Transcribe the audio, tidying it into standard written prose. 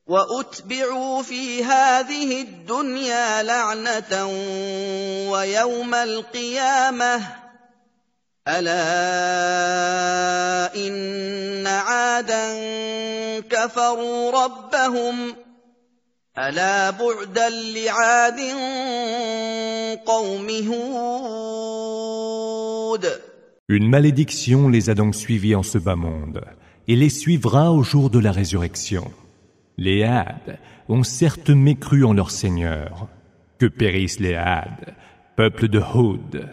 وأتبعوا في هذه الدنيا لعنة ويوم القيامة ألا إن عادا كفروا ربهم ألا بعدا لعاد قوم هود. Une malédiction les a donc suivis en ce bas monde et les suivra au jour de la résurrection. Les Hades ont certes mécru en leur Seigneur. Que périssent les Hades, peuple de Hud.